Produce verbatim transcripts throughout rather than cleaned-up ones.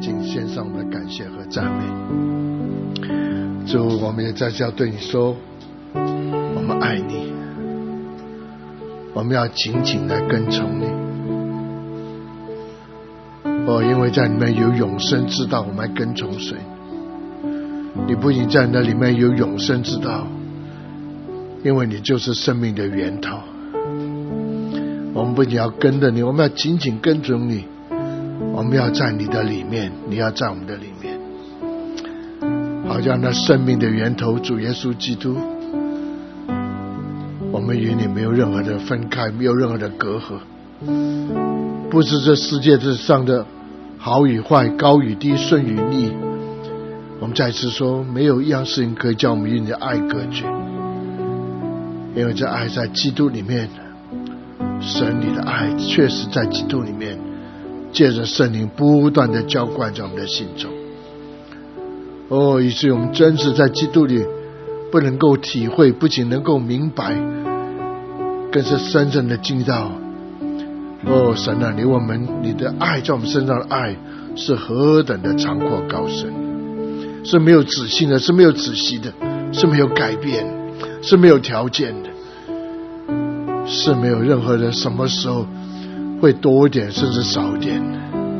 禁献上我们的感谢和赞美。主，我们也在这要对你说，我们爱你，我们要紧紧来跟从你。哦，因为在里面有永生之道，我们来跟从谁？你不仅在那里面有永生之道，因为你就是生命的源头。我们不仅要跟着你，我们要紧紧跟从你，我们要在你的里面，你要在我们的里面，好像那生命的源头主耶稣基督，我们与你没有任何的分开，没有任何的隔阂，不是这世界之上的好与坏，高与低，顺与逆。我们再次说，没有一样事情可以叫我们与你的爱隔绝，因为这爱在基督里面，神你的爱确实在基督里面，借着圣灵不断的浇灌在我们的心中。哦，以至于我们真是在基督里不能够体会，不仅能够明白，更是深深的经历到，哦，神啊，你我们你的爱在我们身上的爱是何等的长阔高深，是没有止境的，是没有止息的，是没有改变，是没有条件的，是没有任何的什么时候会多一点甚至少一点的。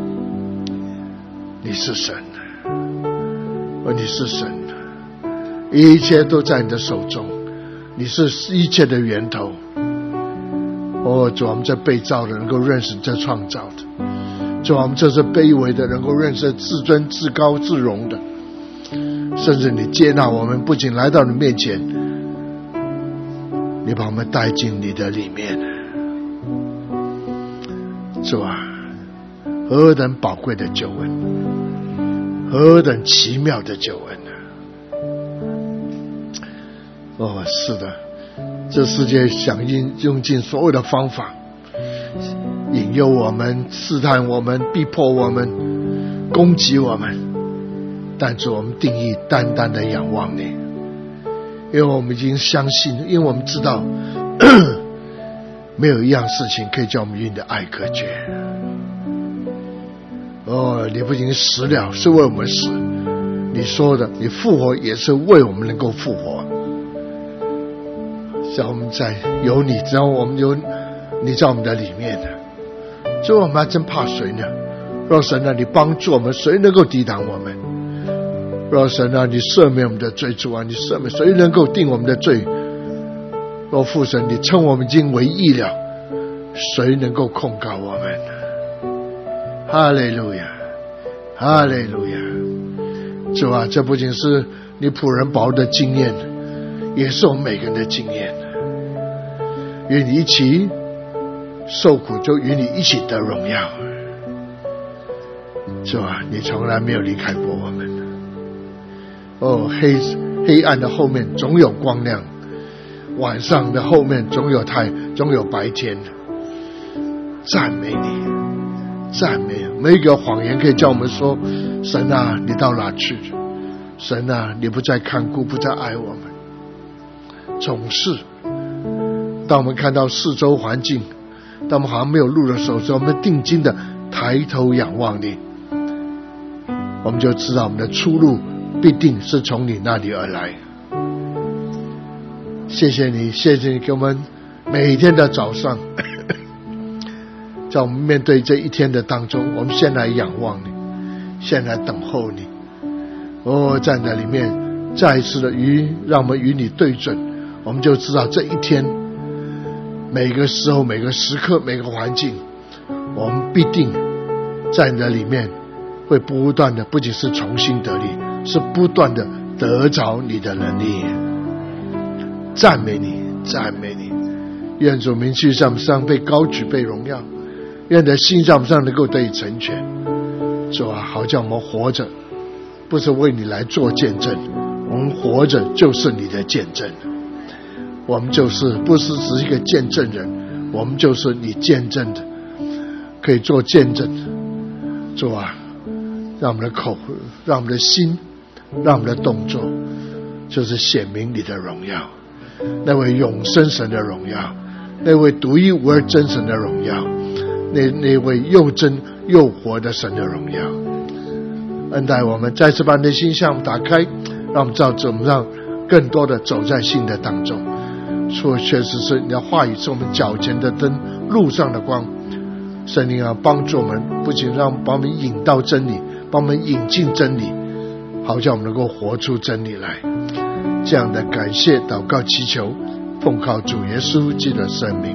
你是神，哦，你是神，一切都在你的手中，你是一切的源头。哦，主，我们这被造的能够认识这创造的，主，我们这是卑微的能够认识至尊至高至荣的，甚至你接纳我们，不仅来到你面前，你把我们带进你的里面。主啊，何等宝贵的救恩，何等奇妙的救恩啊！哦，是的，这世界想用尽所有的方法引诱我们，试探我们，逼迫我们，攻击我们，但主，我们定义单单的仰望你，因为我们已经相信，因为我们知道没有一样事情可以叫我们与你的爱隔绝。哦，你不仅死了是为我们死，你说的你复活也是为我们能够复活。只要我们在有你，只要我们有你在我们的里面，所以我们还真怕谁呢？若神啊，你帮助我们，谁能够抵挡我们？若神啊，你赦免我们的罪，主啊，你赦免，谁能够定我们的罪？若父神，你称我们已经为义了，谁能够控告我们？哈利路亚，哈利路亚！主啊，这不仅是你仆人保罗的经验，也是我们每个人的经验。与你一起受苦，就与你一起得荣耀。主啊，你从来没有离开过我们。哦，黑黑暗的后面总有光亮，晚上的后面总有太总有白天。赞美你，赞美！没有一个谎言可以叫我们说，神啊，你到哪去？神啊，你不再看顾，不再爱我们。总是当我们看到四周环境，当我们好像没有路的时候，我们定睛的抬头仰望你，我们就知道我们的出路必定是从你那里而来。谢谢你，谢谢你给我们每天的早上，在我们面对这一天的当中，我们先来仰望你，先来等候你。哦，站在里面再一次的与让我们与你对准，我们就知道这一天每个时候每个时刻每个环境，我们必定在你的里面会不断的，不仅是重新得力，是不断的得着你的能力。赞美你，赞美你！愿主名去在我们上被高举，被荣耀，愿在心在我们上能够得以成全。主啊，好叫我们活着不是为你来做见证，我们活着就是你的见证，我们就是不是只是一个见证人，我们就是你见证的，可以做见证。主啊，让我们的口，让我们的心，让我们的动作，就是显明你的荣耀，那位永生神的荣耀，那位独一无二真神的荣耀，那那位又真又活的神的荣耀。 恩待我们，再次把你的心向打开，让我们知道怎么让更多的走在信的当中。说确实是你的话语是我们脚前的灯，路上的光。圣灵啊，帮助我们，不仅让把我们引到真理，把我们引进真理，好叫我们能够活出真理来。这样的感谢祷告祈求，奉靠主耶稣基督的圣名。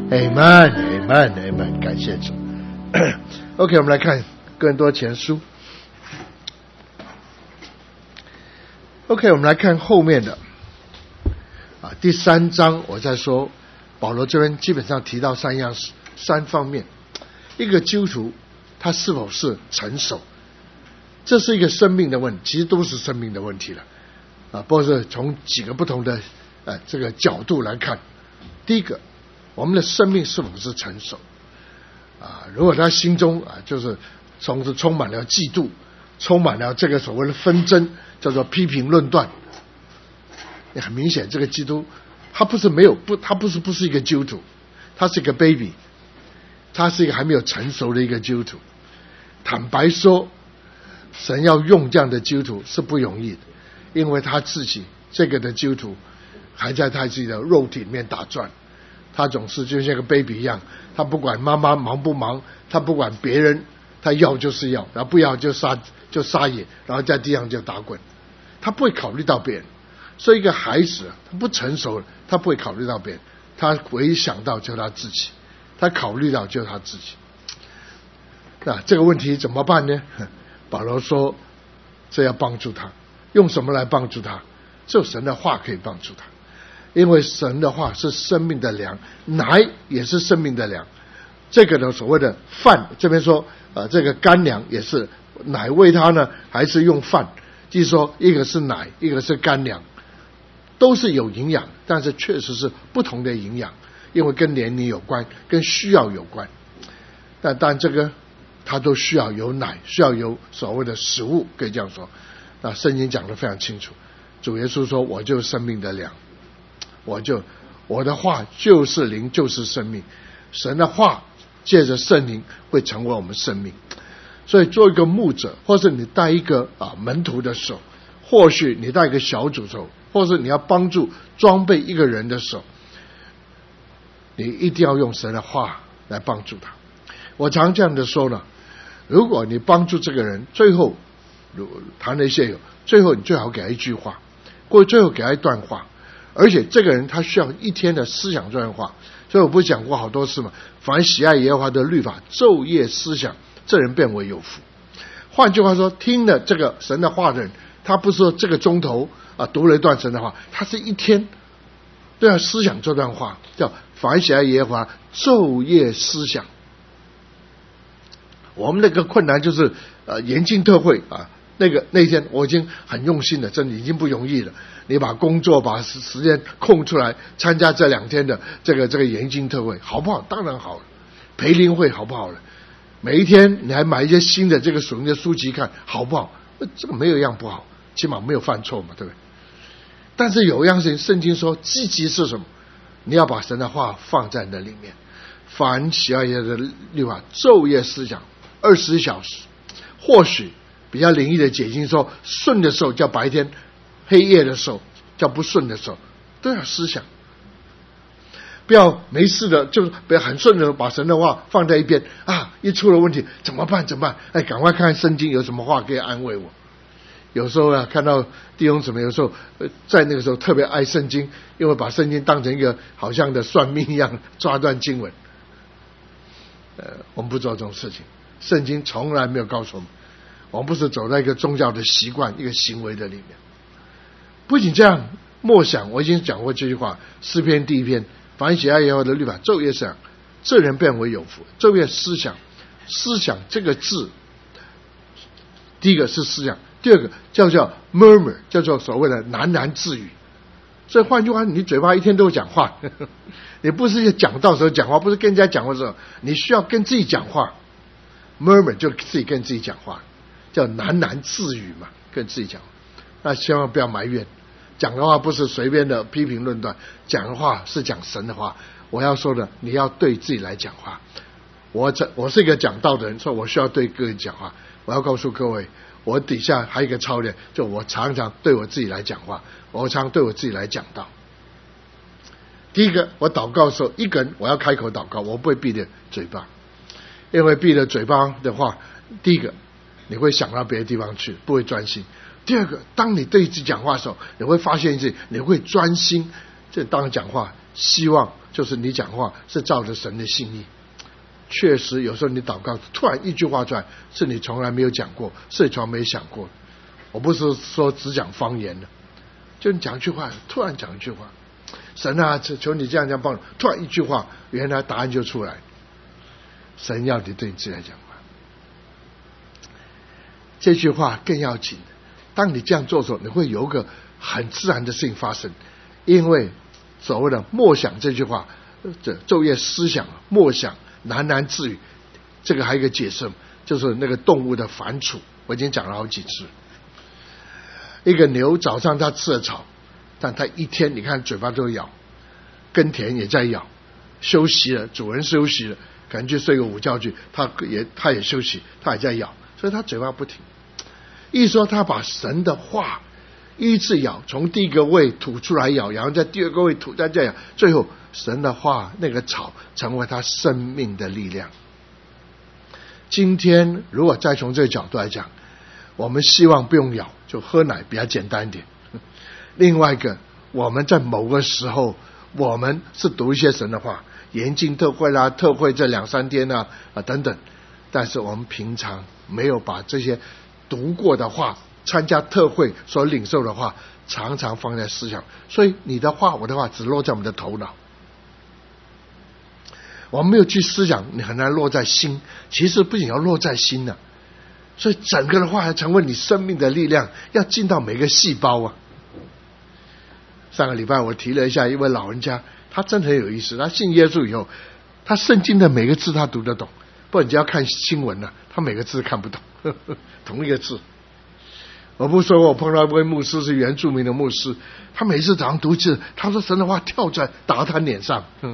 Amen Amen Amen， 感谢主。OK， 我们来看哥林多前书。OK， 我们来看后面的啊，第三章我在说，保罗这边基本上提到三样三方面，一个基督徒他是否是成熟，这是一个生命的问题，其实都是生命的问题了啊，不过是从几个不同的呃这个角度来看。第一个，我们的生命是否是成熟啊？如果他心中啊就是从是充满了嫉妒，充满了这个所谓的纷争，叫做批评论断，很明显这个基督他不是没有不他不是不是一个基督徒，他是一个 baby， 他是一个还没有成熟的一个基督徒。坦白说，神要用这样的基督徒是不容易的，因为他自己这个的基督徒还在他自己的肉体里面打转，他总是就像个 baby 一样，他不管妈妈忙不忙，他不管别人，他要就是要，然后不要就杀就撒野，然后在地上就打滚，他不会考虑到别人。所以一个孩子他不成熟，他不会考虑到别人，他唯一想到就是他自己，他考虑到就是他自己。那这个问题怎么办呢？保罗说这要帮助他，用什么来帮助他？只有神的话可以帮助他，因为神的话是生命的粮，奶也是生命的粮。这个呢所谓的饭，这边说呃这个干粮也是奶喂他呢，还是用饭？就是说一个是奶，一个是干粮，都是有营养，但是确实是不同的营养，因为跟年龄有关，跟需要有关。但但这个他都需要有奶，需要有所谓的食物，可以这样说。那圣经讲得非常清楚，主耶稣说我就是生命的粮，我就我的话就是灵，就是生命。神的话借着圣灵会成为我们生命。所以做一个牧者，或是你带一个啊门徒的手，或许你带一个小组手，或是你要帮助装备一个人的手，你一定要用神的话来帮助他。我常这样的说呢，如果你帮助这个人，最后谈了一些有，最后你最好给他一句话，或者最后给他一段话，而且这个人他需要一天的思想这段话。所以我不是讲过好多次嘛，凡喜爱耶和华的律法，昼夜思想，这人变为有福。换句话说，听了这个神的话的人，他不是说这个钟头啊读了一段神的话，他是一天都要思想这段话，叫凡喜爱耶和华，昼夜思想。我们那个困难就是呃严禁特会啊，那个那天我已经很用心了，真的已经不容易了。你把工作把时间空出来参加这两天的这个这个研经特会，好不好？当然好了。培灵会好不好了？每一天你还买一些新的这个属灵的书籍看，好不好？这个没有一样不好，起码没有犯错嘛，对不对？但是有一样事情，圣经说积极是什么？你要把神的话放在那里面，凡喜爱耶和华的律法，昼夜思想，二十小时。或许比较灵异的解经说，顺的时候叫白天，黑夜的时候叫不顺的时候，都要思想。不要没事的，就是不要很顺的把神的话放在一边啊！一出了问题怎么办？怎么办？哎，赶快看圣经有什么话可以安慰我。有时候啊，看到弟兄姊妹有时候在那个时候特别爱圣经，因为把圣经当成一个好像的算命一样抓断经文。呃，我们不做这种事情，圣经从来没有告诉我们，我们不是走在一个宗教的习惯、一个行为的里面。不仅这样，默想，我已经讲过这句话，诗篇第一篇。凡喜爱耶和华的律法，昼夜思想，这人变为有福。昼夜思想，思想这个字，第一个是思想，第二个叫叫 murmur， 叫做所谓的喃喃自语。所以换句话，你嘴巴一天都讲话，呵呵，你不是讲道时候讲话，不是跟人家讲话的时候，你需要跟自己讲话。murmur 就自己跟自己讲话，叫喃喃自语嘛，跟自己讲话。那千万不要埋怨。讲的话不是随便的批评论断，讲的话是讲神的话。我要说的，你要对自己来讲话。我这我是一个讲道的人，所以我需要对各位讲话。我要告诉各位， 我底下还有一个操练，就我常常对我自己来讲话，我常常对我自己来讲道。第一个，我祷告的时候，一个人我要开口祷告，我不会闭着嘴巴，因为闭着嘴巴的话，第一个你会想到别的地方去，不会专心。第二个，当你对自己讲话的时候，你会发现一件，你会专心。这当讲话，希望就是你讲话是照着神的心意。确实，有时候你祷告，突然一句话出来，是你从来没有讲过，是你从来没想过。我不是说只讲方言的，就你讲一句话，突然讲一句话，神啊，求你这样这样帮我，突然一句话，原来答案就出来。神要你对你自己来讲话，这句话更要紧。当你这样做的时候，你会有一个很自然的事情发生，因为所谓的默想这句话，这昼夜思想，默想喃喃自语，这个还有一个解释，就是那个动物的反刍，我已经讲了好几次。一个牛早上它吃了草，但它一天你看嘴巴都咬，耕田也在咬，休息了，主人休息了，可能去睡个午觉去，它也它也休息，它也在咬，所以它嘴巴不停。意思说他把神的话依次咬，从第一个胃吐出来咬，然后在第二个胃吐，再这样，最后神的话那个草成为他生命的力量。今天如果再从这个角度来讲，我们希望不用咬，就喝奶比较简单一点。另外一个，我们在某个时候我们是读一些神的话，研经特会啦，特会这两三天啊啊等等，但是我们平常没有把这些读过的话，参加特会所领受的话，常常放在思想，所以你的话我的话只落在我们的头脑，我们没有去思想，你很难落在心。其实不仅要落在心呢、啊，所以整个的话要成为你生命的力量，要进到每个细胞啊。上个礼拜我提了一下一位老人家，他真的很有意思，他信耶稣以后，他圣经的每个字他读得懂，不然你只要看新闻了、啊，他每个字看不懂，呵呵，同一个字。我不说过我碰到一位牧师是原住民的牧师，他每次早上读字，他说神的话跳出来打他脸上。嗯，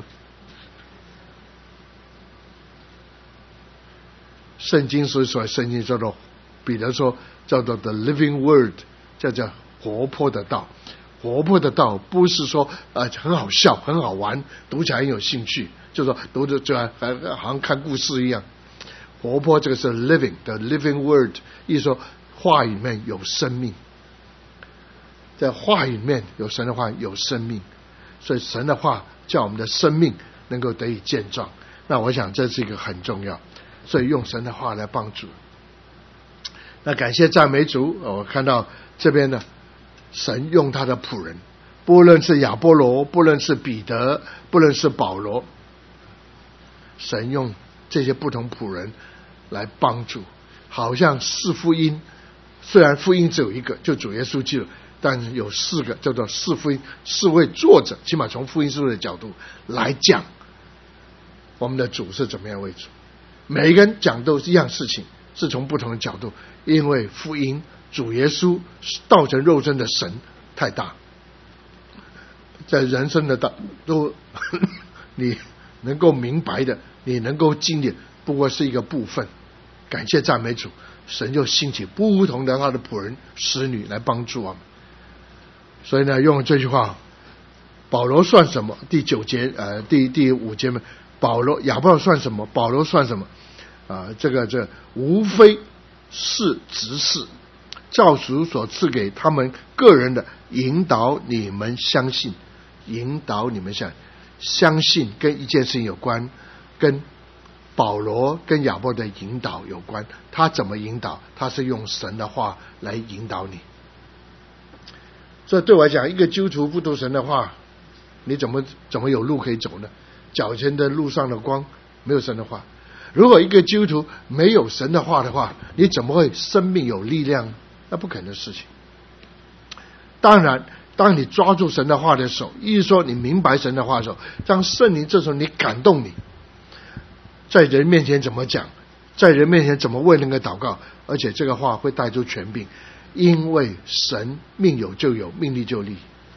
圣经所说，圣经叫做彼得说叫做 the living word， 叫做活泼的道。活泼的道不是说呃很好笑很好玩，读起来很有兴趣，就是说读着就好像看故事一样。活泼这个是 living 的 living word， 意思说话语里面有生命，在话语里面有神的话有生命，所以神的话叫我们的生命能够得以健壮。那我想这是一个很重要，所以用神的话来帮助。那感谢赞美主，我看到这边呢，神用他的仆人，不论是亚波罗，不论是彼得，不论是保罗，神用这些不同仆人来帮助。好像四福音，虽然福音只有一个，就主耶稣基督，但有四个叫做四福音，四位作者，起码从福音书的角度来讲，我们的主是怎么样为主。每一个人讲都是一样事情，是从不同的角度，因为福音主耶稣道成肉身的神太大，在人生的道都你能够明白的，你能够经历，不过是一个部分。感谢赞美主，神就兴起不同的他的仆人使女来帮助我们。所以呢，用这句话，保罗算什么？第九节呃第第五节嘛，保罗亚波罗算什么？保罗算什么？啊、呃，这个这无非是执事，照主所赐给他们个人的引导，你们相信，引导你们相信，相信跟一件事情有关，跟保罗跟亚波的引导有关。他怎么引导？他是用神的话来引导你。所以对我来讲，一个基督徒不读神的话，你怎么怎么有路可以走呢？脚前的路上的光没有神的话。如果一个基督徒没有神的话的话，你怎么会生命有力量？那不可能的事情。当然当你抓住神的话的时候，意思说你明白神的话的时候，当圣灵这时候你感动你，在人面前怎么讲，在人面前怎么为那个祷告，而且这个话会带出权柄，因为神命有就有，命立就立。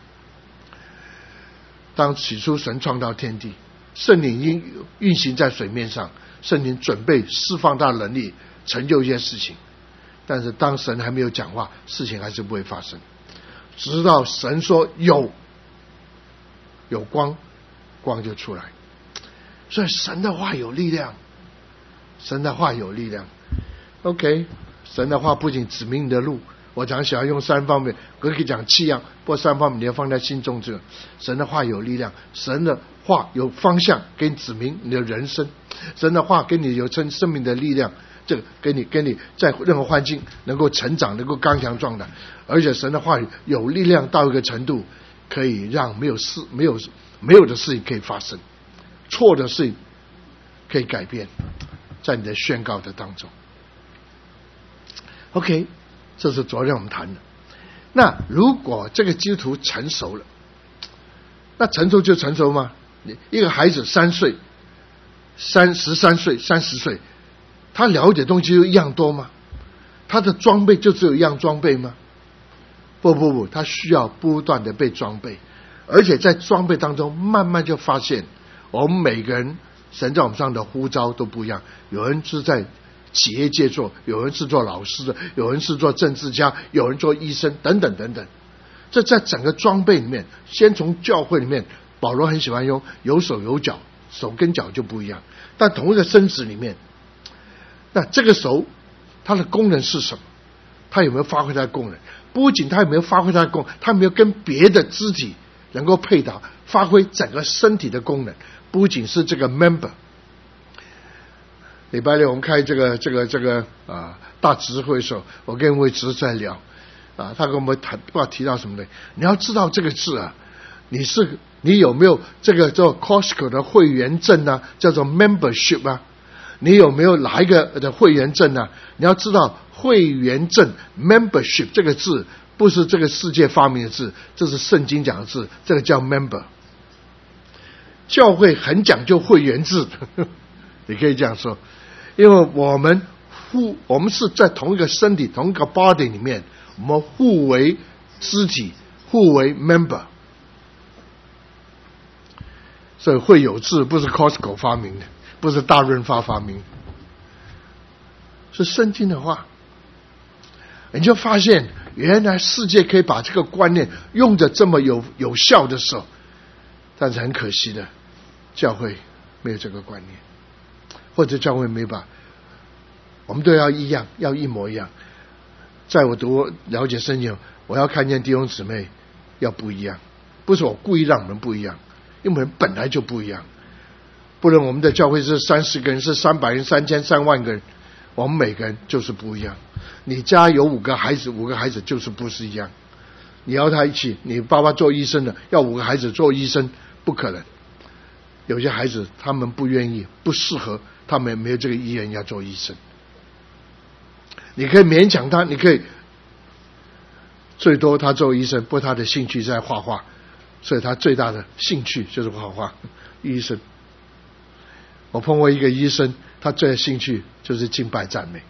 当起初神创造天地，圣灵应运行在水面上，圣灵准备释放他的能力，成就一些事情。 但是当神还没有讲话，事情还是不会发生。直到神说有，有光，光就出来。所以神的话有力量，神的话有力量。OK， 神的话不仅指明你的路，我常喜欢用三方面，我可以讲七样，不过三方面你要放在心中。这个神的话有力量，神的话有方向，给你指明你的人生。神的话给你有生生命的力量，这个给你给你在任何环境能够成长，能够刚强壮胆。而且神的话语有力量到一个程度，可以让没有事没有没有的事情可以发生，错的事情可以改变，在你的宣告的当中。OK， 这是昨天我们谈的。那如果这个基督徒成熟了，那成熟就成熟吗？一个孩子三岁、三十三岁、三十岁，他了解东西就一样多吗？他的装备就只有一样装备吗？不不不，他需要不断的被装备，而且在装备当中慢慢就发现，我们每个人神在我们上的呼召都不一样。有人是在企业界做，有人是做老师的，有人是做政治家，有人做医生，等等等等。这在整个装备里面，先从教会里面，保罗很喜欢用有手有脚，手跟脚就不一样，但同一个身子里面，那这个手它的功能是什么？它有没有发挥它的功能？不仅它有没有发挥它的功能，它有没有跟别的肢体能够配搭，发挥整个身体的功能？不仅是这个 member。礼拜六我们开这个这个这个啊大执事会的时候，我跟一位执事在聊啊，他跟我们谈，不知道提到什么呢？你要知道这个字啊，你是你有没有这个叫 Costco 的会员证啊，叫做 membership 啊？你有没有哪一个的会员证啊？你要知道会员证 membership 这个字不是这个世界发明的字，这是圣经讲的字，这个叫 member。教会很讲究会员制，你可以这样说，因为我们互我们是在同一个身体同一个 body 里面，我们互为肢体，互为 member。所以会有制不是 Costco 发明的，不是大润发发明的，是圣经的话。你就发现原来世界可以把这个观念用着这么有有效的时候，但是很可惜的，教会没有这个观念，或者教会没把，我们都要一样，要一模一样。在我读了解圣经，我要看见弟兄姊妹要不一样，不是我故意让我们不一样，因为我们本来就不一样。不论我们的教会是三十个人，是三百人、三千、三万个人，我们每个人就是不一样。你家有五个孩子，五个孩子就是不是一样。你要他一起，你爸爸做医生的，要五个孩子做医生，不可能。有些孩子他们不愿意，不适合，他们没有这个意愿要做医生。你可以勉强他，你可以最多他做医生，不过他的兴趣在画画，所以他最大的兴趣就是画画。医生，我碰过一个医生，他最大的兴趣就是敬拜赞美。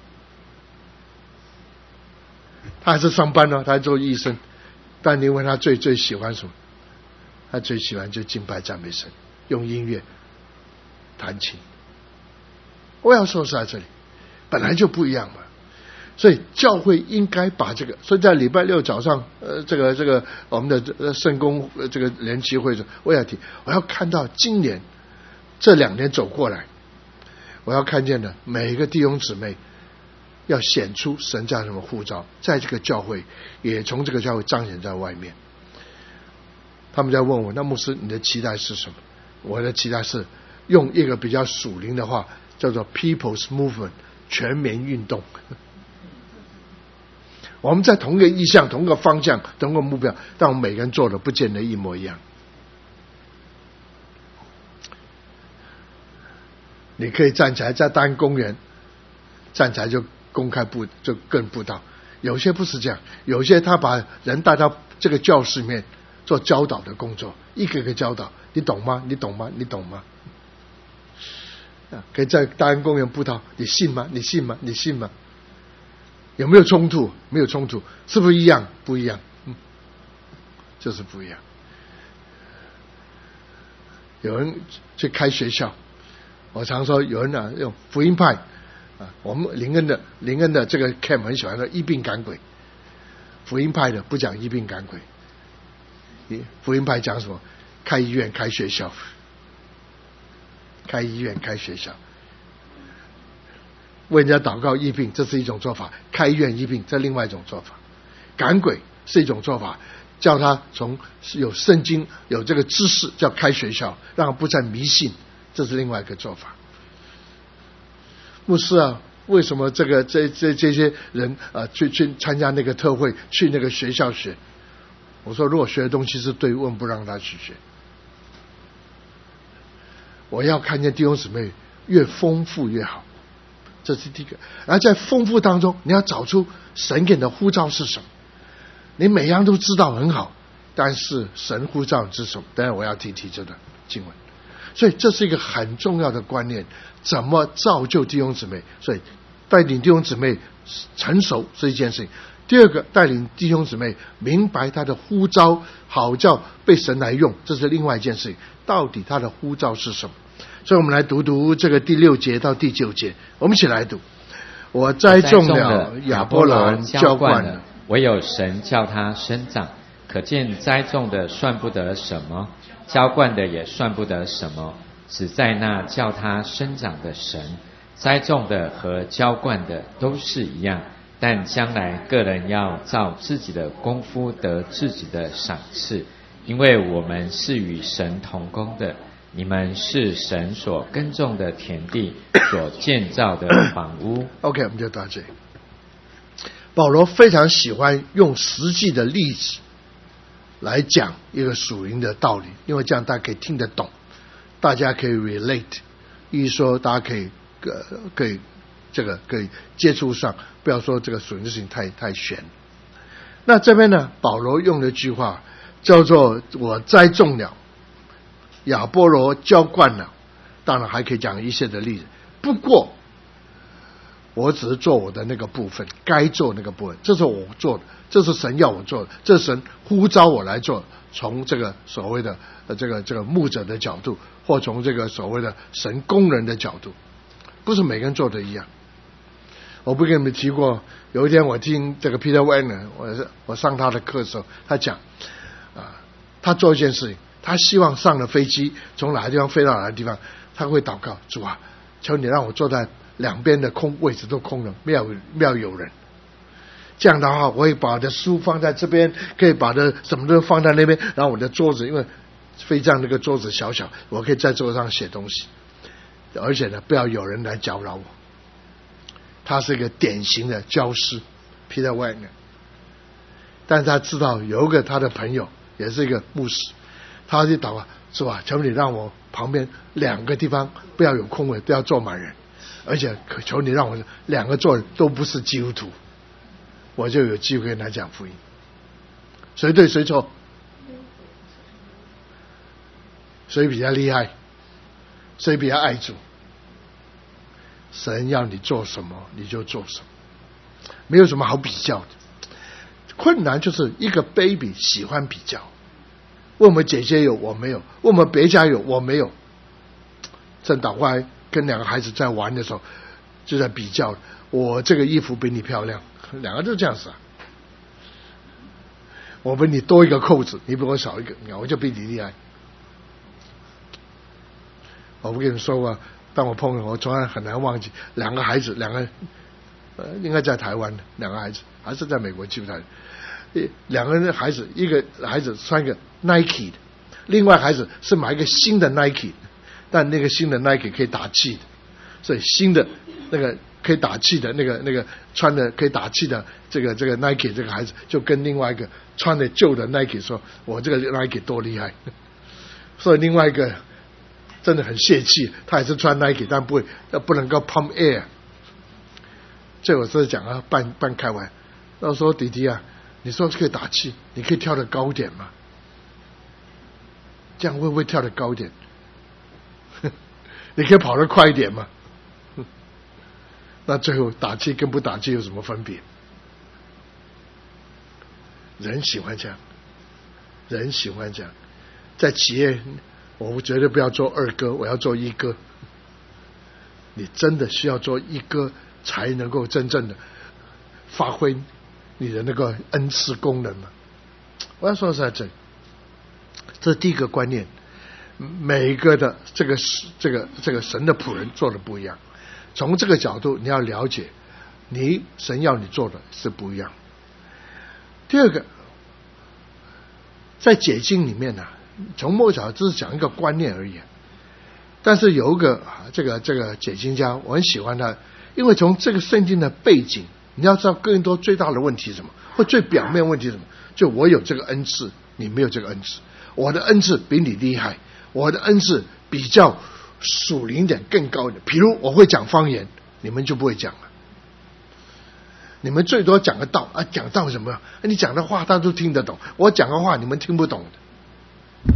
他还是上班呢，他还做医生，但你问他最最喜欢什么？他最喜欢就敬拜赞美神，用音乐弹琴。我要说是在这里，本来就不一样嘛。所以教会应该把这个，所以在礼拜六早上，呃，这个这个我们的圣公这个联期会上，我要提，我要看到今年这两年走过来，我要看见的每一个弟兄姊妹。要显出神在什么呼召，在这个教会，也从这个教会彰显在外面。他们在问我，那牧师你的期待是什么？我的期待是用一个比较属灵的话，叫做 People's Movement， 全民运动。我们在同一个意向、同一个方向、同一个目标，但我们每个人做的不见得一模一样。你可以站起来在大安公园站起来就公开布就更布道，有些不是这样，有些他把人带到这个教室里面做教导的工作，一个个教导，你懂吗？你懂吗？你懂吗？可以在大安公园布道，你信吗？你信吗？你信吗？有没有冲突？没有冲突，是不是一样？不一样，嗯，就是不一样。有人去开学校，我常说有人啊用福音派。 啊，我们灵恩的灵恩的这个 camp 很喜欢说医病赶鬼，福音派的不讲医病赶鬼，福音派讲什么？开医院、开学校，开医院、开学校，为人家祷告医病，这是一种做法；开医院医病，这另外一种做法；赶鬼是一种做法，叫他从有圣经、有这个知识，叫开学校，让他不再迷信，这是另外一个做法。牧师啊，为什么这个这这这些人啊去去参加那个特会，去那个学校学？我说，如果学的东西是对，问不让他去学。我要看见弟兄姊妹越丰富越好，这是第一个。而在丰富当中，你要找出神给你的呼召是什么。你每样都知道很好，但是神呼召之什么？当然我要提提这段经文。所以这是一个很重要的观念，怎么造就弟兄姊妹？所以带领弟兄姊妹成熟是一件事情。第二个，带领弟兄姊妹明白他的呼召，好叫被神来用，这是另外一件事情。到底他的呼召是什么？所以我们来读读这个第六节到第九节，我们一起来读。我栽种了，亚波罗浇灌了， 唯有神叫他生长。可见栽种的算不得什么，浇灌的也算不得什么，只在那叫他生长的神。栽种的和浇灌的都是一样，但将来个人要照自己的功夫得自己的赏赐，因为我们是与神同工的。你们是神所耕种的田地，所建造的房屋。 OK， 我们就到这里。保罗非常喜欢用实际的例子来讲一个属灵的道理，因为这样大家可以听得懂，大家可以 relate， 意思说大家可以呃可以这个可以接触上，不要说这个属灵的事情太太玄。那这边呢，保罗用了一句话叫做“我栽种了，亚波罗浇灌了”，当然还可以讲一些的例子。不过我只是做我的那个部分，该做那个部分，这是我做的，这是神要我做的，这是神呼召我来做。从这个所谓的呃这个这个牧者的角度，或从这个所谓的神工人的角度，不是每个人做的一样。我不跟你们提过，有一天我听这个 Peter Wagner， 我是我上他的课的时候，他讲啊，他做一件事情，他希望上了飞机，从哪个地方飞到哪个地方，他会祷告，主啊，求你让我坐在两边的空位置都空了，没有没有有人。这样的话，我会把我的书放在这边，可以把的什么都放在那边，然后我的桌子，因为飞机上那个桌子小小，我可以在桌子上写东西，而且呢，不要有人来搅扰我。他是一个典型的教师 Peter Wagner， 但是他知道有一个他的朋友也是一个牧师，他就祷告，是吧？求你让我旁边两个地方不要有空位，都要坐满人，而且求你让我两个坐人都不是基督徒，我就有机会跟他讲福音。谁对谁错？谁比较厉害？谁比较爱主？神要你做什么你就做什么，没有什么好比较的。困难就是一个 baby 喜欢比较，问我们姐姐有我没有，问我们别家有我没有。正倒过来跟两个孩子在玩的时候就在比较，我这个衣服比你漂亮，两个都这样子啊。我比你多一个扣子，你比我少一个，我就比你厉害。我不跟你说过，当我碰到我从来很难忘记两个孩子，两个呃应该在台湾的两个孩子，还是在美国记不太。两个人孩子，一个孩子穿一个 Nike 的，另外孩子是买一个新的 Nike， 但那个新的 Nike 可以打气的，所以新的那个可以打气的那个那个穿的可以打气的这个这个 Nike 这个孩子就跟另外一个穿的旧的 Nike 说，我这个 Nike 多厉害。所以另外一个真的很泄气，他也是穿 Nike， 但不会不能够 pump air。这我是讲啊，半半开玩笑。那说弟弟啊，你说可以打气，你可以跳得高点吗？这样会不会跳得高点？你可以跑得快一点吗？那最后打气跟不打气有什么分别？人喜欢这样，人喜欢这样。在企业，我绝对不要做二哥，我要做一哥。你真的需要做一哥， 才能够真正的发挥你的那个恩赐功能嘛。我要说的是在这里，这是第一个观念，每一个的这个这个这个神的仆人做的不一样。从这个角度，你要了解，你神要你做的是不一样。第二个，在解经里面呢、啊，从某角度只是讲一个观念而已。但是有一个这个这个解经家，我很喜欢他，因为从这个圣经的背景，你要知道更多最大的问题是什么，或最表面问题是什么。就我有这个恩赐，你没有这个恩赐，我的恩赐比你厉害，我的恩赐比较属灵点更高一点。比如我会讲方言，你们就不会讲了。你们最多讲个道啊，讲道什么？你讲的话大家都听得懂，我讲的话你们听不懂的。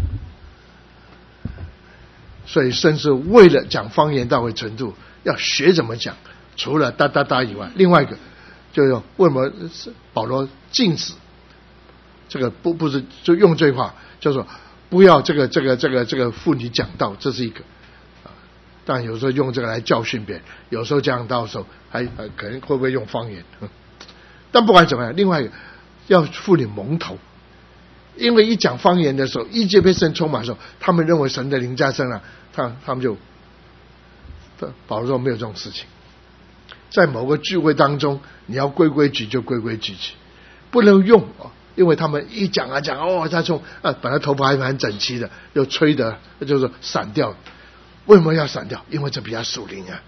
所以甚至为了讲方言到位程度，要学怎么讲，除了哒哒哒以外，另外一个就用为什么保罗禁止这个不不是就用这句话叫做不要这个这个这个这个妇女讲道，这是一个。但有时候用这个来教训别人，有时候讲道的时候还可能会不会用方言。但不管怎么样，另外一个要妇女蒙头，因为一讲方言的时候，一切被神充满的时候，他们认为神的灵加身了，他他们就保罗说没有这种事情。在某个聚会当中，你要规规矩就规规矩矩，不能用，因为他们一讲啊讲哦，他从啊本来头发还蛮整齐的，又吹的就是散掉。为什么要散掉？因为这比较属灵啊。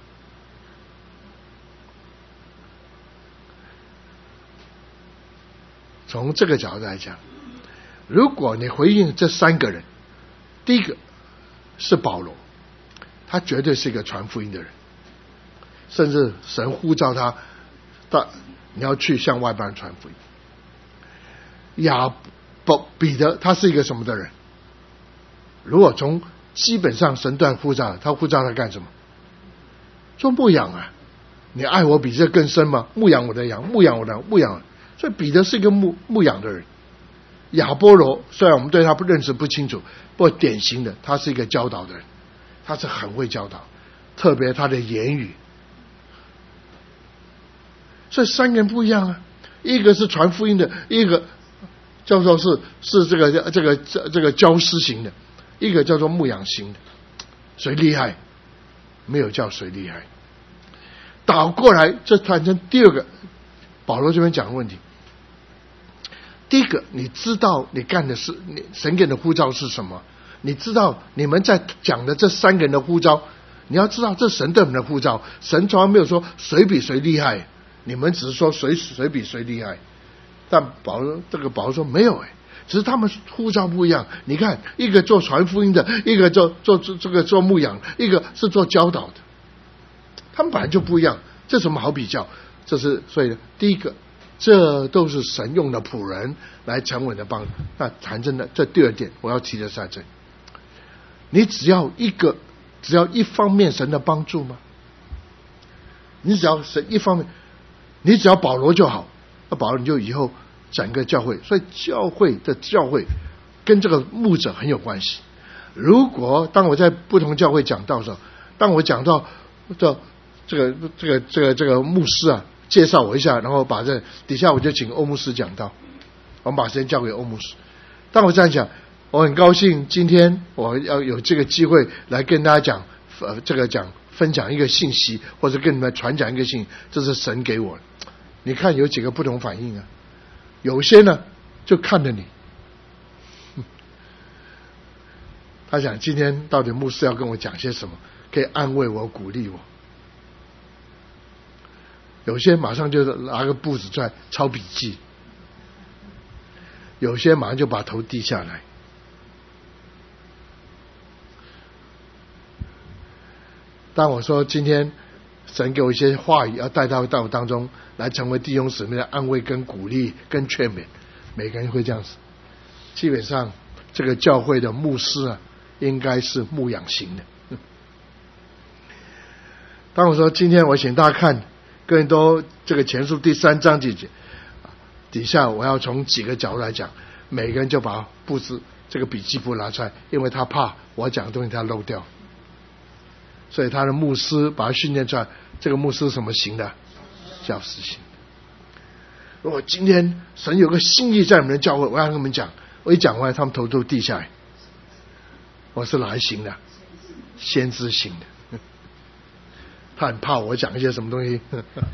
从这个角度来讲，如果你回应这三个人，第一个是保罗，他绝对是一个传福音的人，甚至神呼召他，到你要去向外邦人传福音。亚伯彼得他是一个什么的人？如果从基本上神对他呼召，他呼召他干什么？做牧养啊！你爱我比这更深吗？牧养我的羊，牧养我的羊，牧养。所以彼得是一个牧牧养的人。亚波罗虽然我们对他不认识不清楚，不过典型的他是一个教导的人，他是很会教导，特别他的言语。所以三个人不一样啊，一个是传福音的，一个叫做是是这个这个这这个教师型的。一个叫做牧养型的，谁厉害？没有叫谁厉害。倒过来，这产生第二个保罗这边讲的问题。第一个，你知道你干的是你神给的呼召是什么？你知道你们在讲的这三个人的呼召，你要知道这神对我们的呼召，神从来没有说谁比谁厉害，你们只是说谁谁比谁厉害。但保罗这个保罗说没有哎。只是他们呼召不一样，你看，一个做传福音的，一个做做这个做牧养，一个是做教导的，他们本来就不一样，这什么好比较？这是所以第一个，这都是神用的仆人来成为的帮助。那谈真的，这第二点我要提的是在这里，你只要一个，只要一方面神的帮助吗？你只要神一方面，你只要保罗就好，那保罗你就以后。整个教会，所以教会的教会跟这个牧者很有关系。如果当我在不同教会讲道的时候，当我讲到这这个这个这个这个牧师啊，介绍我一下，然后把这底下我就请欧牧师讲道，我们把时间交给欧牧师。当我这样讲，我很高兴今天我要有这个机会来跟大家讲，呃，这个讲分享一个信息，或者跟你们传讲一个信息，这是神给我的。你看有几个不同反应啊？有些呢就看着你，他想今天到底牧师要跟我讲些什么，可以安慰我鼓励我。有些马上就拿个簿子出来抄笔记，有些马上就把头低下来。当我说今天神给我一些话语要带到到我当中来，成为弟兄姊妹的安慰跟鼓励跟劝勉，每个人会这样子。基本上这个教会的牧师啊，应该是牧养型的。当我说今天我请大家看哥林多这个前书第三章几节，底下我要从几个角度来讲，每个人就把布置这个笔记簿拿出来，因为他怕我讲的东西他漏掉，所以他的牧师把他训练出来。这个牧师什么型的？ 是要实行。如果今天神有个心意在我们的教会，我要跟他们讲，我一讲完，他们头都低下来。我是哪一型的？先知型的。他很怕我讲一些什么东西。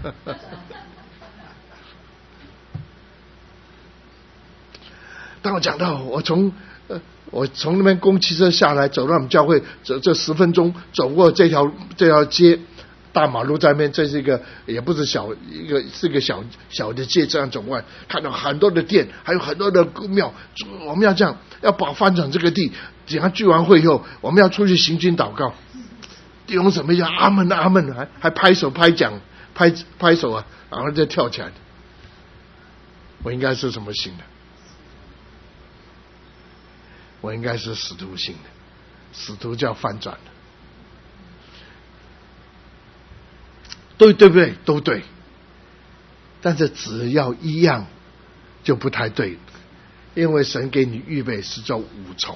当我讲到我从呃我从那边公汽车下来，走到我们教会，走这十分钟，走过这条这条街，大马路在那边，这是一个也不是小一个是一个小小的街，这样走过来，看到很多的店，还有很多的庙。我们要这样，要把翻转这个地。等下聚完会以后，我们要出去行军祷告。弟兄姊妹叫阿门阿门，还还拍手拍掌，拍拍手啊，然后再跳起来。我应该是什么型的？我应该是使徒型的，使徒叫翻转的，对对不对？都对，但是只要一样就不太对，因为神给你预备是叫五重。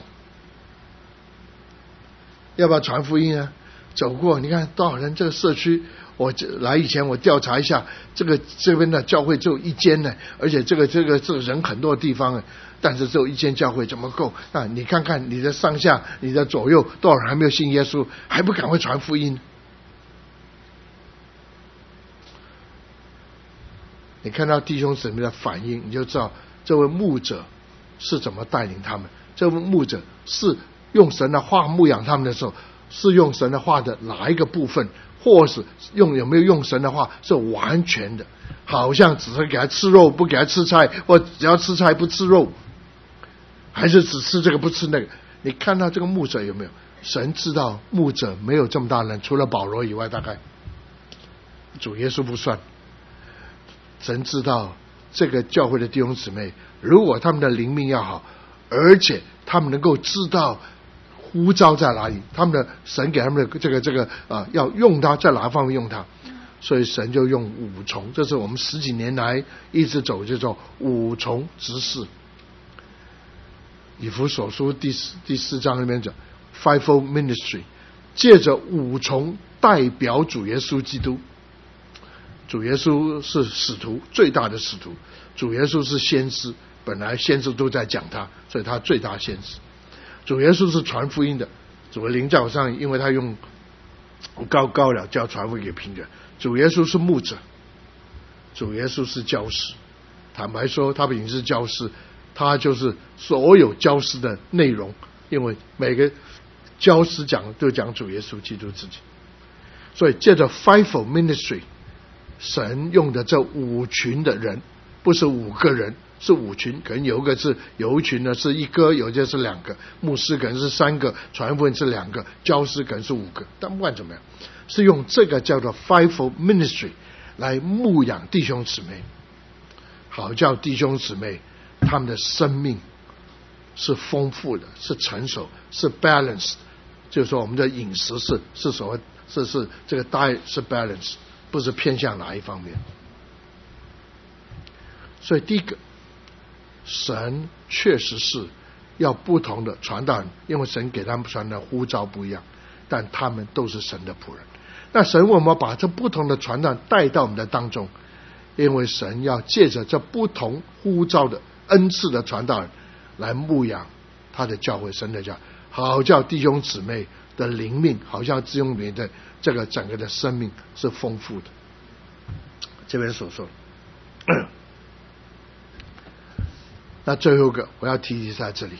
要不要传福音啊？走过，你看多少人？这个社区，我来以前我调查一下，这个这边的教会只有一间呢，而且这个这个这个人很多的地方啊，但是只有一间教会怎么够？那你看看你的上下，你的左右多少人还没有信耶稣，还不赶快传福音？你看到弟兄姊妹的反应，你就知道这位牧者是怎么带领他们。这位牧者是用神的话牧养他们的时候，是用神的话的哪一个部分，或是用有没有用神的话是完全的，好像只是给他吃肉不给他吃菜，或只要吃菜不吃肉，还是只吃这个不吃那个。你看到这个牧者有没有？神知道牧者没有这么大人，除了保罗以外，大概主耶稣不算。神知道这个教会的弟兄姊妹，如果他们的灵命要好，而且他们能够知道呼召在哪里，他们的神给他们的这个这个啊，要用它在哪方面用它，所以神就用五重，这是我们十几年来一直走这种五重执事。以弗所书第四第四章里面讲 fivefold ministry， 借着五重代表主耶稣基督。主耶稣是使徒，最大的使徒。主耶稣是先知，本来先知都在讲他，所以他最大先知。主耶稣是传福音的，主的灵在我上，因为他用高高了叫传福音给贫人。主耶稣是牧者，主耶稣是教师。坦白说，他不仅是教师，他就是所有教师的内容，因为每个教师讲都讲主耶稣基督自己。所以借着 fivefold ministry， 神用的这五群的人，不是五个人，是五群，可能有一个是有一群呢是一个，有些是两个，牧师可能是三个，传福音是两个，教师可能是五个，但不管怎么样，是用这个叫做 fivefold ministry 来牧养弟兄姊妹，好叫弟兄姊妹他们的生命是丰富的，是成熟，是 balanced， 就是说我们的饮食是是所谓是是这个 diet 是 balanced， 不是偏向哪一方面。所以第一个，神确实是要不同的传道人，因为神给他们传的呼召不一样，但他们都是神的仆人。那神为什么把这不同的传道人带到我们的当中？因为神要借着这不同呼召的恩赐的传道人来牧养他的教会，神的教，好叫弟兄姊妹的灵命，好像弟兄姊妹的这个整个的生命是丰富的。这边所说的那最后一个我要提提在这里，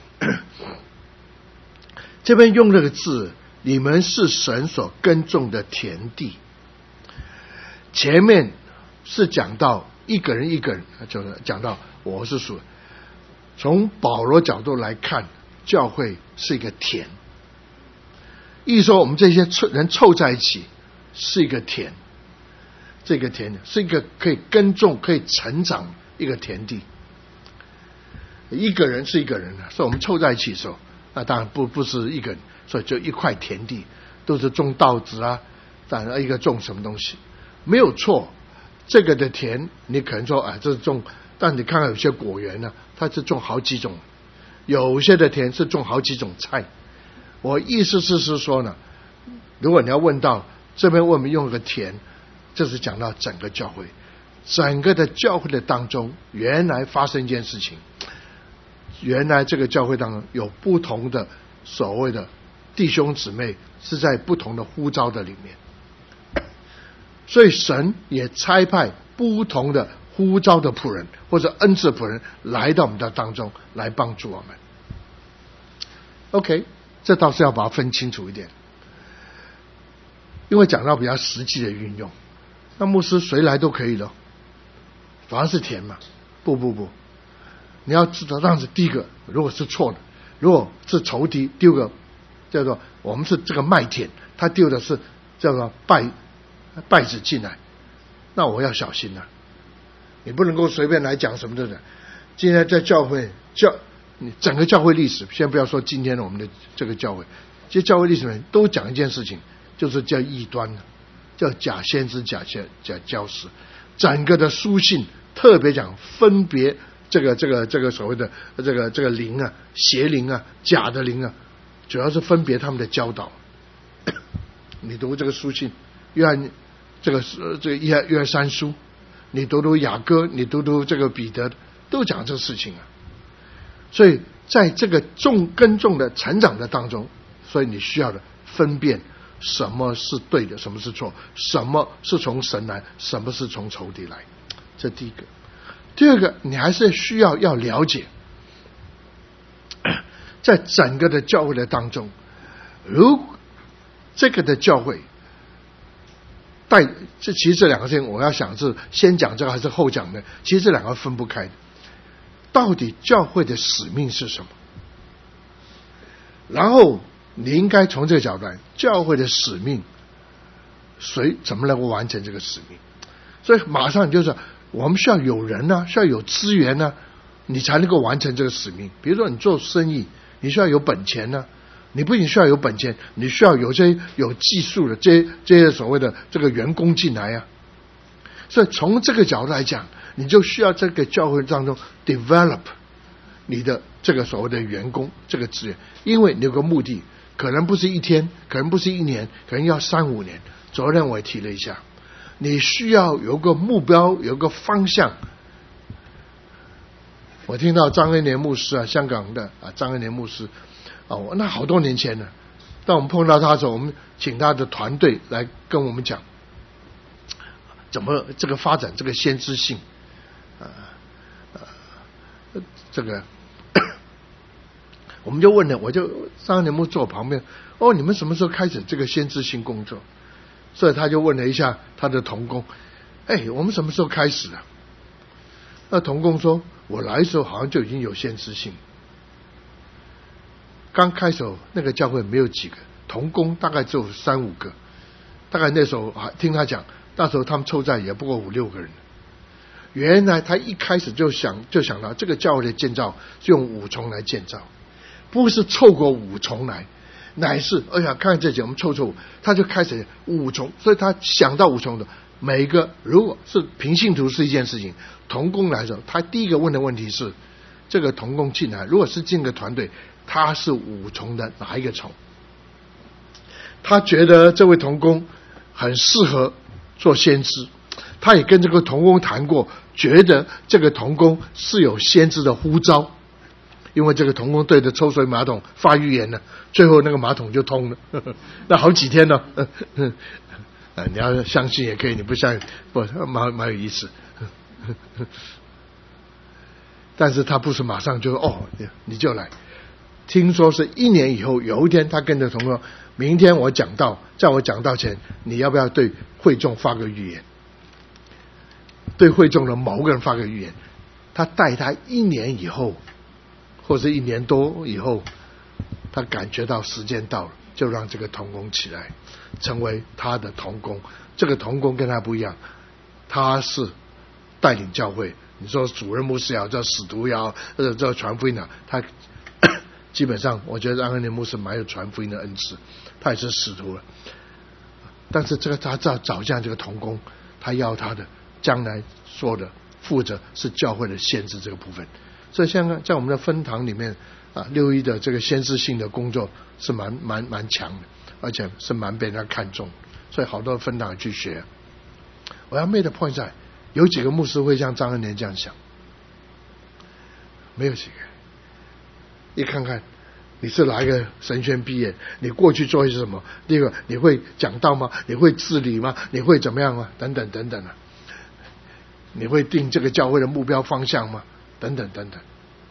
这边用这个字，你们是神所耕种的田地。前面是讲到一个人一个人，就是讲到我是属，从保罗角度来看，教会是一个田，意思说我们这些人凑在一起是一个田，这个田是一个可以耕种可以成长一个田地。一个人是一个人，所以我们凑在一起的时候，那当然不不是一个人，所以就一块田地，都是种稻子啊，当然一个种什么东西没有错。这个的田你可能说啊，这是种，但你看看有些果园呢、啊，它是种好几种，有些的田是种好几种菜。我意思是是说呢，如果你要问到这边为什么用个田，这是讲到整个教会， 整个的教会的当中，原来发生一件事情，原来这个教会当中有不同的所谓的弟兄姊妹是在不同的呼召的里面，所以神也差派不同的呼召的仆人或者恩赐的仆人来到我们的当中来帮助我们。 OK， 这倒是要把它分清楚一点，因为讲到比较实际的运用，那牧师谁来都可以了，反而是田嘛？不不不，你要知道，这样子第一个如果是错的，如果是仇敌丢个叫做我们是这个麦田，他丢的是叫做稗稗子进来，那我要小心了、啊。你不能够随便来讲什么的人。今天在教会教你整个教会历史，先不要说今天的我们的这个教会，其实教会历史里面都讲一件事情，就是叫异端，叫假先知、假假假教师。整个的书信特别讲分别这个这个这个所谓的这个这个灵啊、邪灵啊、假的灵啊，主要是分别他们的教导。你读这个书信，约翰这个这个约约三书，你读读雅歌，你读读这个彼得，都讲这个事情啊。所以在这个重耕种的成长的当中，所以你需要的分辨什么是对的，什么是错，什么是从神来，什么是从仇敌来，这第一个。第二个，你还是需要要了解，在整个的教会的当中，如这个的教会带这其实这两个事情，我要想是先讲这个还是后讲的，其实这两个分不开的。到底教会的使命是什么？然后你应该从这个角度来，教会的使命，谁怎么能够完成这个使命？所以马上就是我们需要有人啊，需要有资源啊，你才能够完成这个使命。比如说你做生意，你需要有本钱啊，你不仅需要有本钱，你需要有些有技术的这些这些所谓的这个员工进来啊。所以从这个角度来讲，你就需要这个教会当中 develop 你的这个所谓的员工这个资源，因为你有个目的，可能不是一天，可能不是一年，可能要三五年。昨天我也提了一下，你需要有个目标，有个方向。我听到张恩年牧师啊，香港的啊张恩年牧师啊，那好多年前了，当我们碰到他的时候，我们请他的团队来跟我们讲怎么这个发展这个先知性啊呃这个我们就问了，我就张恩年牧师坐我旁边，哦，你们什么时候开始这个先知性工作？所以他就问了一下他的同工，哎，我们什么时候开始啊？那同工说，我来的时候好像就已经有先知性。刚开始那个教会没有几个，同工大概只有三五个，大概那时候听他讲，那时候他们凑在也不过五六个人。原来他一开始就想就想到这个教会的建造是用五重来建造，不是凑过五重来，乃是哎呀看这节我们凑凑，他就开始五重，所以他想到五重的每一个，如果是平信徒是一件事情，同工来说，他第一个问的问题是，这个同工进来，如果是进个团队，他是五重的哪一个重？他觉得这位同工很适合做先知，他也跟这个同工谈过，觉得这个同工是有先知的呼召，因为这个同工对着抽水马桶发预言了，最后那个马桶就通了，呵呵那好几天呢。呵呵呃，你要相信也可以，你不相信不蛮蛮有意思。但是他不是马上就哦，你就来。听说是一年以后，有一天他跟着同工，明天我讲道，在我讲道前，你要不要对会众发个预言？对会众的某个人发个预言。他带他一年以后，或者一年多以后，他感觉到时间到了，就让这个同工起来，成为他的同工。这个同工跟他不一样，他是带领教会。你说主任牧师也好，叫使徒也好，呃，叫传福音啊，他基本上我觉得安恩年牧师蛮有传福音的恩赐，他也是使徒了。但是这个他找找这样这个同工，他要他的将来说的负责是教会的先知这个部分。所以像在我们的分堂里面啊，六一的这个先知性的工作是蛮蛮蛮强的，而且是蛮被人家看重，所以好多分堂去学。我要 make the point 在有几个牧师会像张恩年这样想？没有几个。一看看你是哪一个神学毕业，你过去做一些什么？第一个，你会讲道吗？你会治理吗？你会怎么样吗？等等等等啊，你会定这个教会的目标方向吗？等等等等。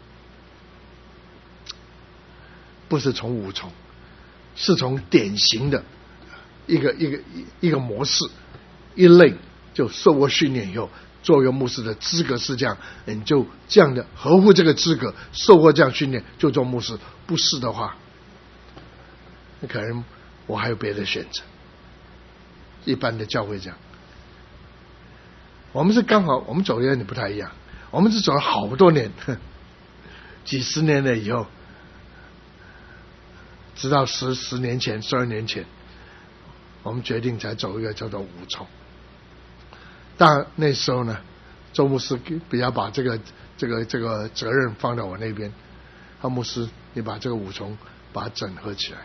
不是从五重，是从典型的一个一个一个模式一类，就受过训练以后，做一个牧师的资格是这样，你就这样的合乎这个资格，受过这样训练就做牧师。不是的话，那可能我还有别的选择。一般的教会这样，我们是刚好我们走的有点不太一样，我们是走了好多年，几十年了以后，直到十十年前、十二年前，我们决定才走一个叫做五重。但那时候呢，周牧师比较把这个这个这个责任放到我那边，他牧师，你把这个五重把它整合起来。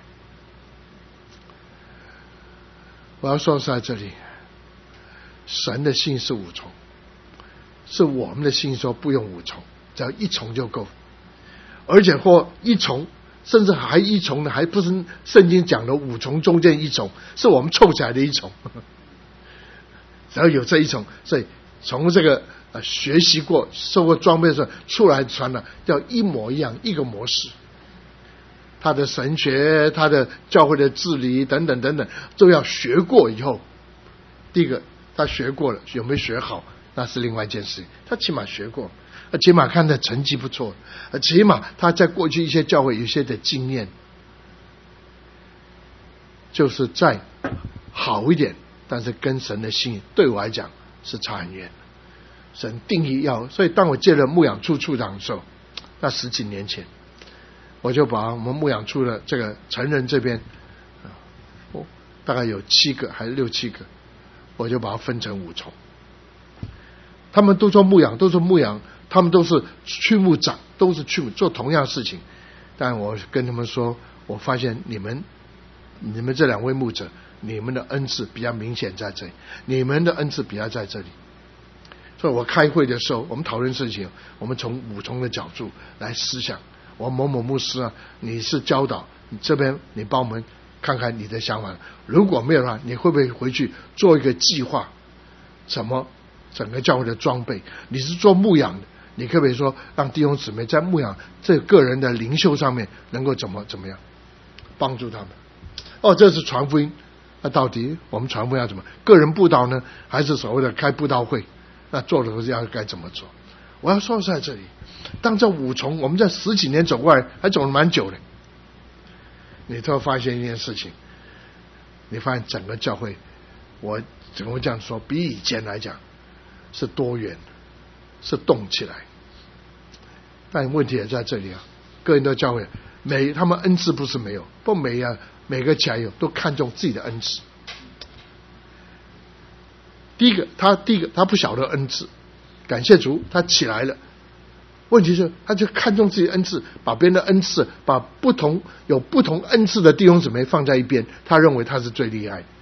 我要说是在这里，神的信是五重，是我们的信说不用五重，只要一重就够，而且或一重。甚至还一重呢，还不是圣经讲的五重中间一重，是我们凑起来的一重。只要有这一重，所以从这个呃学习过、受过装备的时候出来传了，要一模一样，一个模式。他的神学、他的教会的治理等等等等，都要学过以后，第一个他学过了，有没有学好，那是另外一件事情。他起码学过。起码看的成绩不错，起码他在过去一些教会有一些的经验，就是再好一点，但是跟神的心对我来讲是差很远。神定义要，所以当我接了牧养处处长的时候，那十几年前，我就把我们牧养处的这个成人这边，哦，大概有七个还是六七个，我就把它分成五重。他们都做牧养，都做牧养。他们都是区牧长，都是区牧做同样事情，但我跟他们说，我发现你们你们这两位牧者，你们的恩赐比较明显在这里，你们的恩赐比较在这里。所以我开会的时候，我们讨论事情，我们从五重的角度来思想。我某某牧师啊，你是教导，你这边你帮我们看看你的想法，如果没有的话，你会不会回去做一个计划，什么整个教会的装备？你是做牧养的，你可不可以说让弟兄姊妹在牧养这个人的灵修上面能够怎么怎么样帮助他们？哦，这是传福音。那到底我们传福音要怎么？个人布道呢，还是所谓的开布道会？那做的时候要该怎么做？我要说在这里，当这五重我们这十几年走过来，还走了蛮久的，你都会发现一件事情，你发现整个教会，我怎么会这样说？比以前来讲是多元，是动起来。但问题也在这里啊，个人的教会，每他们恩赐不是没有，不每啊每个起来有都看重自己的恩赐。第一个，他第一个他不晓得恩赐，感谢主，他起来了。问题是，他就看重自己的恩赐，把别人的恩赐，把不同有不同恩赐的弟兄姊妹放在一边，他认为他是最厉害的，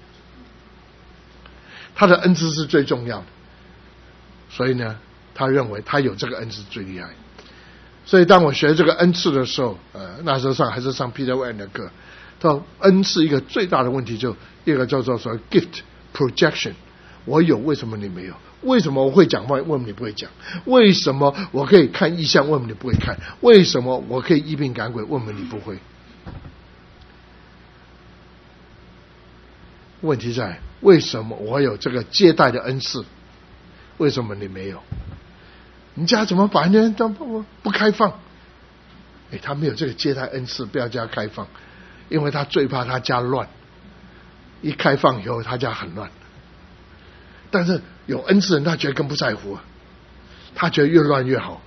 他的恩赐是最重要的，所以呢，他认为他有这个恩赐最厉害。所以当我学这个恩赐的时候，呃，那时候上还是上 Peter Wayne 的课，他说恩赐一个最大的问题就一个叫做所谓 gift projection， 我有为什么你没有？为什么我会讲话为什么你不会讲？为什么我可以看异象为什么你不会看？为什么我可以医病赶鬼为什么你不会？问题在为什么我有这个接待的恩赐，为什么你没有？你家怎么把人家不不开放？哎，他没有这个接待恩赐，不要叫他开放，因为他最怕他家乱。一开放以后，他家很乱。但是有恩赐人，他觉得更不在乎，他觉得越乱越好。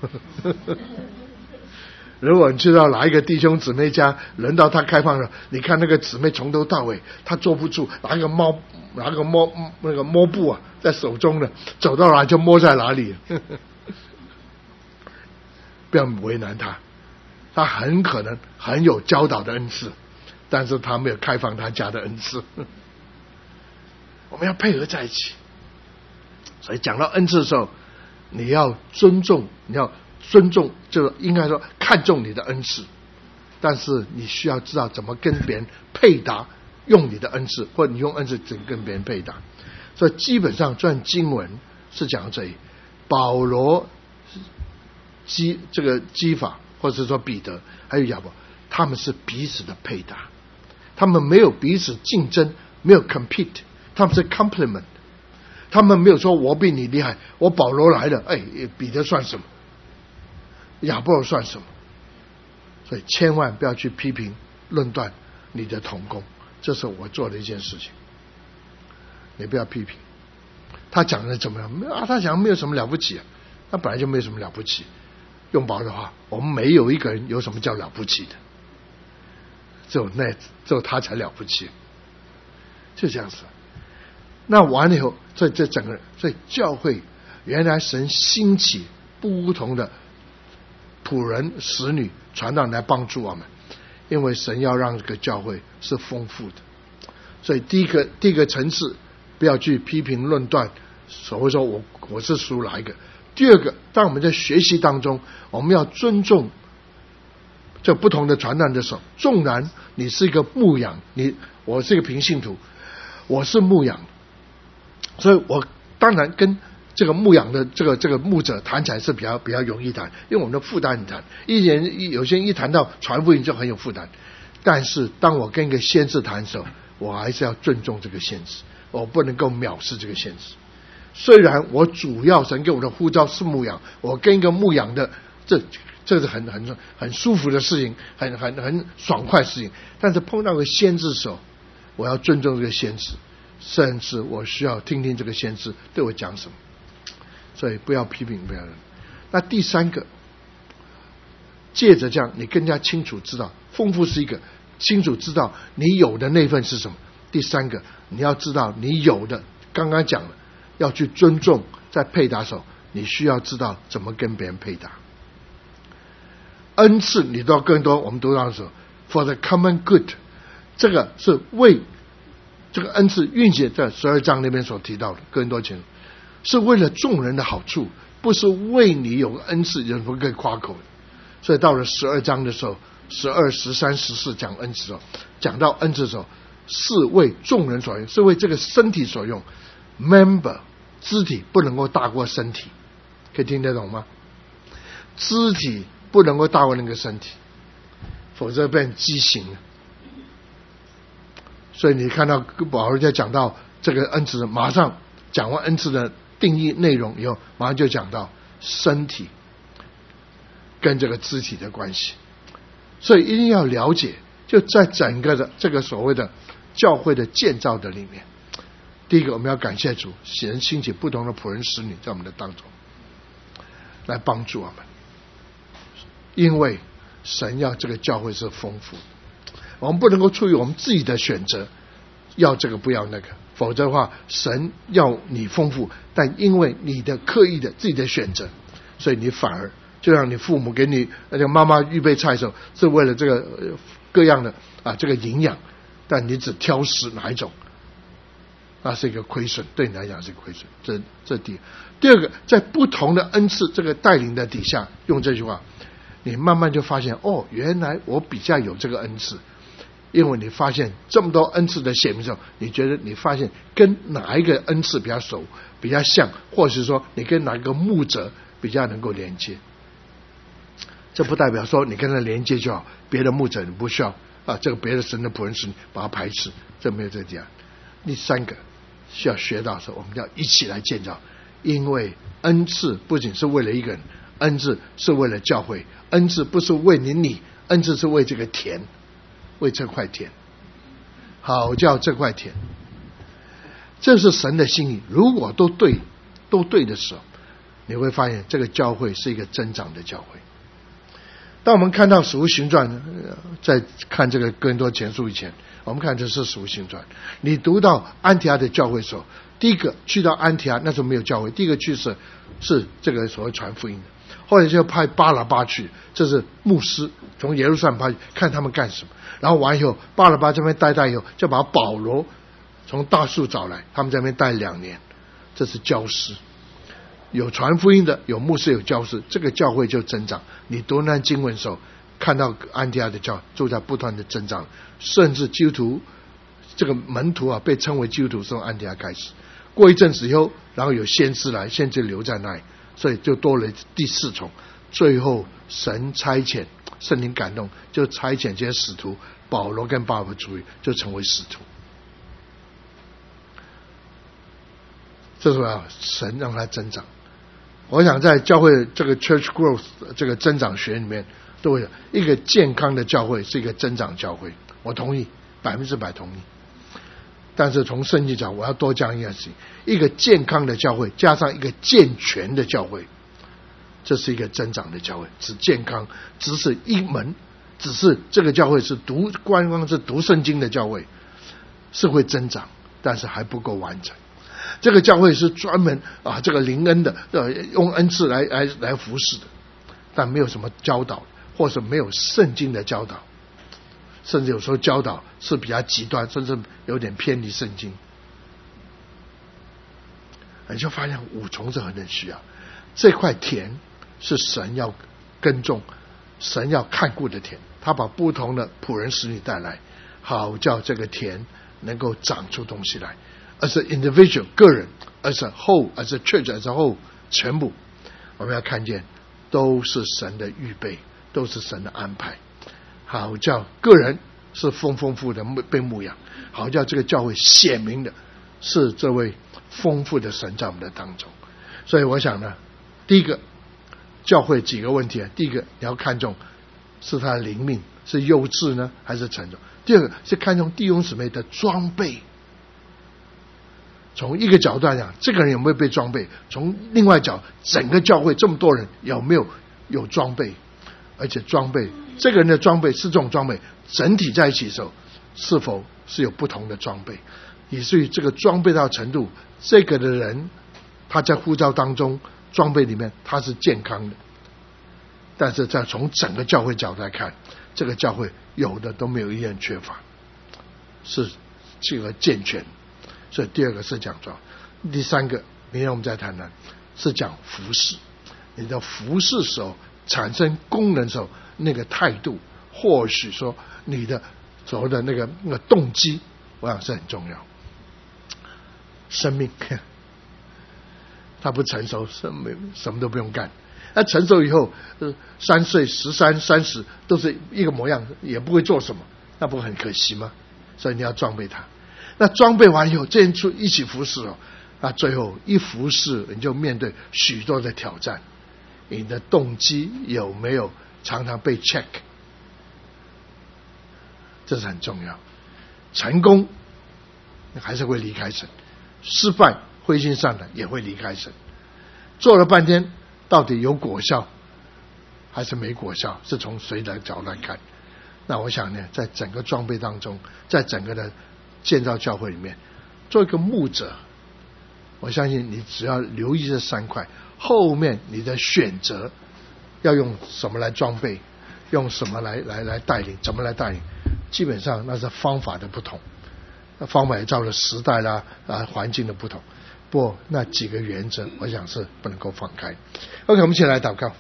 如果你知道哪一个弟兄姊妹家轮到他开放了，你看那个姊妹从头到尾他坐不住，拿个猫拿个摸那个摸布啊在手中的，走到哪就摸在哪里。不要为难他，他很可能很有教导的恩赐，但是他没有开放他家的恩赐。我们要配合在一起。 所以讲到恩赐的时候，你要尊重，你要尊重，就应该说看重你的恩赐，但是你需要知道怎么跟别人配搭，用你的恩赐，或者你用恩赐怎么跟别人配搭。所以基本上这段经文是讲到这里，保罗、基这个基法，或者说彼得还有亚伯，他们是彼此的配搭，他们没有彼此竞争，没有 compete， 他们是 complement。他们没有说我比你厉害，我保罗来了，哎，彼得算什么？亚波罗算什么？所以千万不要去批评论断你的同工，这是我做的一件事情。你不要批评他讲的怎么样啊？他讲没有什么了不起啊，他本来就没有什么了不起。用保罗的话，我们没有一个人有什么叫了不起的，只有那只有他才了不起，就这样子。那完了以后，这这整个所以教会原来神兴起不同的仆人、使女、传道来帮助我们，因为神要让这个教会是丰富的。所以第一个第一个层次，不要去批评论断，所谓说我我是属哪一个。第二个，当我们在学习当中，我们要尊重这不同的传道的时候，纵然你是一个牧养，你我是一个平信徒，我是牧养。所以我当然跟这个牧养的这个这个牧者谈起来是比较比较容易谈，因为我们的负担很谈。一人有些人一谈到传福音就很有负担，但是当我跟一个先知谈的时候，我还是要尊重这个先知，我不能够藐视这个先知。虽然我主要神给我的呼召是牧养，我跟一个牧养的这这是很很很舒服的事情，很很很爽快的事情，但是碰到个先知的时候，我要尊重这个先知。甚至我需要听听这个先知对我讲什么，所以不要批评别人。那第三个，借着这样，你更加清楚知道，丰富是一个，清楚知道你有的那份是什么。第三个，你要知道你有的，刚刚讲了，要去尊重，在配搭的时候，你需要知道怎么跟别人配搭。恩赐你都要更多，我们读到的时候 ，for the common good， 这个是为。这个恩赐运行在十二章那边所提到的更多钱，是为了众人的好处，不是为你有个恩赐人不可以夸口的。所以到了十二章的时候，十二、十三、十四讲恩赐的时候，讲到恩赐的时候，是为众人所用，是为这个身体所用。member 肢体不能够大过身体，可以听得懂吗？肢体不能够大过那个身体，否则变畸形了。所以你看到保罗在讲到这个恩赐，马上讲完恩赐的定义内容以后，马上就讲到身体跟这个肢体的关系。所以一定要了解，就在整个的这个所谓的教会的建造的里面，第一个我们要感谢主，神兴起不同的仆人使女在我们的当中来帮助我们，因为神要这个教会是丰富的。我们不能够出于我们自己的选择，要这个不要那个，否则的话，神要你丰富，但因为你的刻意的自己的选择，所以你反而就让你父母给你那个妈妈预备菜的时候，是为了这个各样的啊这个营养，但你只挑食哪一种，那是一个亏损，对你来讲是亏损。这这第一。第二个，在不同的恩赐这个带领的底下，用这句话，你慢慢就发现，哦，原来我比较有这个恩赐。因为你发现这么多恩赐的显明之后，你觉得你发现跟哪一个恩赐比较熟、比较像，或者是说你跟哪一个牧者比较能够连接。这不代表说你跟他连接就好，别的牧者你不需要啊，这个别的神的仆人是把他排斥，这没有这样。第三个需要学到的时候，我们要一起来建造，因为恩赐不仅是为了一个人，恩赐是为了教会，恩赐不是为你你，恩赐是为这个田。为这块田，好叫这块田，这是神的心意。如果都对，都对的时候，你会发现这个教会是一个增长的教会。当我们看到使徒行传，在看这个哥林多前书以前，我们看这是使徒行传。你读到安提阿的教会的时候，第一个去到安提阿，那时候没有教会，第一个去是是这个所谓传福音的。后来就派巴拉巴去，这是牧师从耶路撒冷派去看他们干什么。然后完以后，巴拉巴这边待待以后，就把保罗从大树找来，他们在那边待两年，这是教师。 有传福音的，有牧师，有教师，这个教会就增长。你读那经文的时候，看到安提阿的教就在不断的增长，甚至基督徒这个门徒啊，被称为基督徒是从安提阿开始。过一阵子以后，然后有先知来，先知留在那里，所以就多了第四重。最后神差遣，圣灵感动，就差遣这些使徒，保罗跟巴伯出去，就成为使徒。这是啊，神让他增长。我想在教会这个 church growth 这个增长学里面，都会有一个健康的教会是一个增长教会，我同意，百分之百同意。但是从圣经讲，我要多讲一件事情：一个健康的教会加上一个健全的教会，这是一个增长的教会。只健康，只是一门，只是这个教会是读光光是读圣经的教会，是会增长，但是还不够完整。这个教会是专门啊，这个灵恩的，呃，用恩赐来来来服侍的，但没有什么教导，或者没有圣经的教导，甚至有时候教导是比较极端，甚至有点偏离圣经。你就发现五重是很很需要。这块田是神要耕种，神要看顾的田，他把不同的仆人使女带来，好叫这个田能够长出东西来。As an individual 个人 ，as a whole, as a church, as a whole 全部，我们要看见都是神的预备，都是神的安排。好叫个人是丰丰富的被牧养，好叫这个教会显明的是这位丰富的神在我们的当中。所以我想呢，第一个教会几个问题啊，第一个你要看重是他的灵命是优质呢还是成熟，第二个是看重弟兄姊妹的装备。从一个角度来讲，这个人有没有被装备，从另外角，整个教会这么多人有没有有装备，而且装备这个人的装备是这种装备整体在一起的时候，是否是有不同的装备，以至于这个装备到程度，这个的人他在呼召当中装备里面他是健康的，但是在从整个教会角度来看，这个教会有的都没有一样缺乏，是这个健全。所以第二个是讲装，第三个明天我们再谈谈，是讲服侍。你的服侍时候产生功能的时候，那个态度，或许说你的所谓的那个那个动机，我想是很重要。生命他不成熟，什么什么都不用干。那成熟以后，呃，三岁、十三、三十都是一个模样，也不会做什么，那不很可惜吗？所以你要装备他。那装备完以后，这人出一起服侍哦，那最后一服侍，你就面对许多的挑战。你的动机有没有常常被 check？ 这是很重要。成功还是会离开神，失败灰心丧胆也会离开神。做了半天，到底有果效还是没果效？是从谁的角度来看？那我想呢，在整个装备当中，在整个的建造教会里面，做一个牧者，我相信你只要留意这三块，后面你的选择要用什么来装备，用什么来来来带领，怎么来带领，基本上那是方法的不同，那方法也照了时代啦啊环境的不同，不过那几个原则，我想是不能够放开。OK， 我们一起来祷告，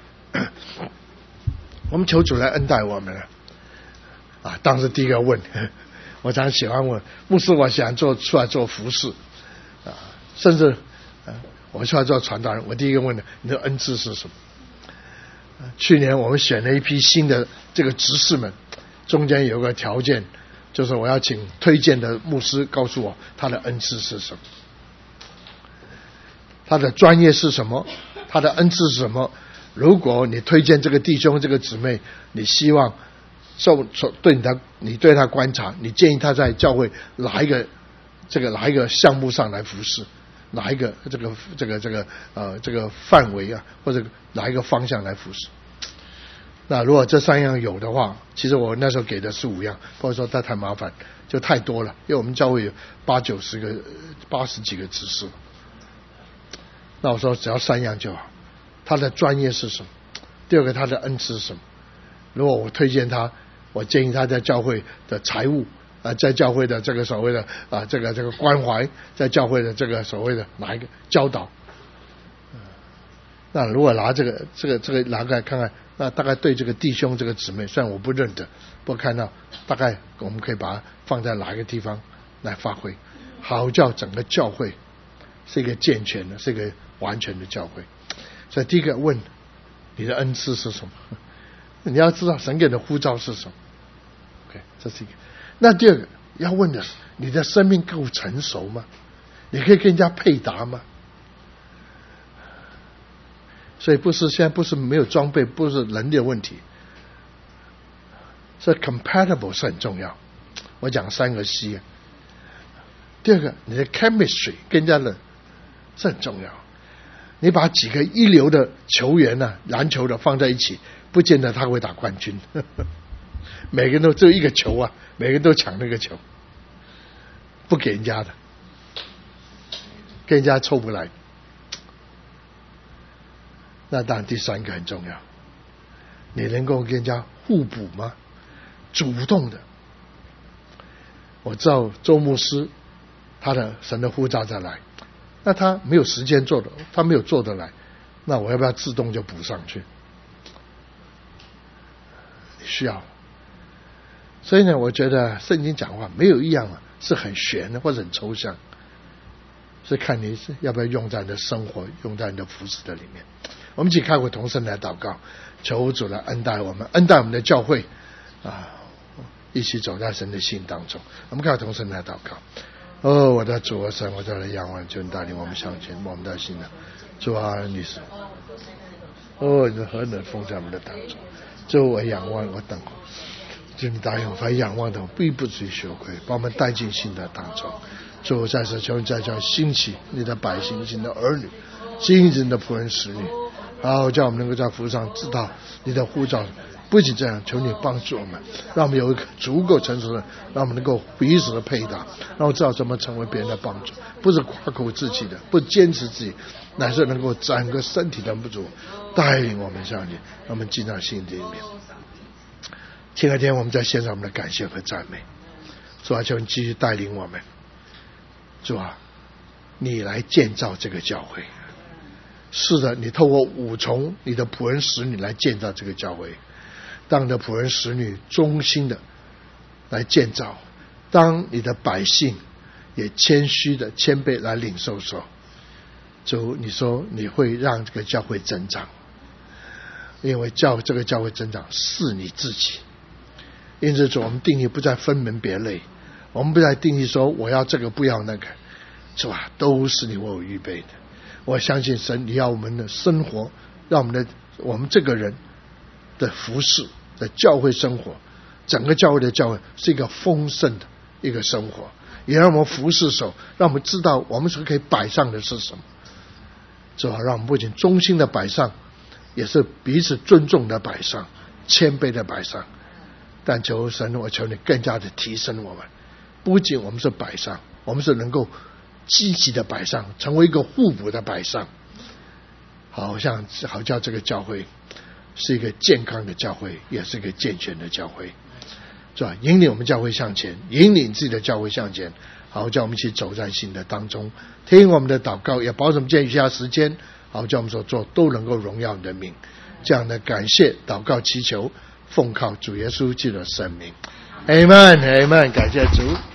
我们求主来恩待我们了啊！当时第一个问。我常喜欢问牧师，我想做出来做服侍啊，甚至、啊、我出来做传道人，我第一个问的，你的恩赐是什么？啊、去年我们选了一批新的这个执事们，中间有个条件，就是我要请推荐的牧师告诉我他的恩赐是什么，他的专业是什么，他的恩赐是什么。如果你推荐这个弟兄这个姊妹，你希望受对你的你对他观察，你建议他在教会哪一个这个哪一个项目上来服侍，哪一个这个这个这个呃这个范围啊，或者哪一个方向来服侍。那如果这三样有的话，其实我那时候给的是五样，或者说他太麻烦，就太多了，因为我们教会有八九十个八十几个执事。那我说只要三样就好。他的专业是什么？第二个他的恩赐是什么？如果我推荐他，我建议他在教会的财务啊，在教会的这个所谓的啊这个这个关怀，在教会的这个所谓的哪一个教导， 那如果拿这个这个这个拿过来看看，那大概对这个弟兄这个姊妹，虽然我不认得，不过看到大概我们可以把它放在哪一个地方来发挥，好叫整个教会是一个健全的，是一个完全的教会。所以第一个问你的恩赐是什么？你要知道神给的呼召是什么。OK， 这是一个。那第二个要问的是，你的生命够成熟吗？你可以跟人家配搭吗？所以不是现在不是没有装备，不是能力的问题，所以 compatible 是很重要。我讲三个 C。第二个，你的 chemistry 跟人家的是很重要。你把几个一流的球员呢、啊，篮球的放在一起，不见得他会打冠军。每个人都只有一个球啊，每个人都抢那个球，不给人家的，跟人家凑不来。那当然第三个很重要，你能够跟人家互补吗？主动的。我知道周牧师他的神的呼召再来，那他没有时间做的，他没有做得来，那我要不要自动就补上去？需要。所以呢，我觉得圣经讲话没有一样啊是很玄的或者很抽象，是看你要不要用在你的生活，用在你的服事的里面。我们一起开会同声来祷告，求主来恩待我们，恩待我们的教会啊，一起走在神的心当中。我们开会同声来祷告。哦，我的主啊神，我再来仰望，求你带领我们向前，我们的心啊，主啊，你是哦，你何等丰在我们的当中。主，我仰望，我等候，主你答应我，凡仰望的，我必不至于羞愧，把我们带进新的当中。主，在此求你再叫兴起你的百姓，你的儿女，今日的仆人使女，好叫我们能够在服上知道你的呼召。不仅这样，求你帮助我们，让我们有一个足够成熟的，让我们能够彼此的配搭，让我知道怎么成为别人的帮助，不是夸口自己的，不坚持自己，乃是能够整个身体的不足带领我们向前，让我们进到心里面。亲爱的天，我们在献上我们的感谢和赞美。主啊，求你继续带领我们。主啊，你来建造这个教会。是的，你透过五重你的仆人使女来建造这个教会。当你的仆人使女忠心的来建造，当你的百姓也谦虚的谦卑来领受的时候，主你说你会让这个教会增长，因为教这个教会增长是你自己。因此主，我们定义不再分门别类，我们不再定义说我要这个不要那个，主啊，都是你为我预备的。我相信神，你要我们的生活，让我们的我们这个人的服事的教会生活，整个教会的教会是一个丰盛的一个生活，也让我们服事手，让我们知道我们所可以摆上的是什么。主啊，让我们不仅忠心的摆上，也是彼此尊重的摆上，谦卑的摆上。但求神，我求你更加的提升我们，不仅我们是摆上，我们是能够积极的摆上，成为一个互补的摆上，好像好叫这个教会是一个健康的教会，也是一个健全的教会，是吧？引领我们教会向前，引领自己的教会向前，好叫我们一起走在新的当中，听我们的祷告，也保守我们借一下时间，好叫我们所做都能够荣耀你的名。这样的感谢祷告祈求，奉靠主耶稣基督的圣名 ，Amen，Amen， 感谢主。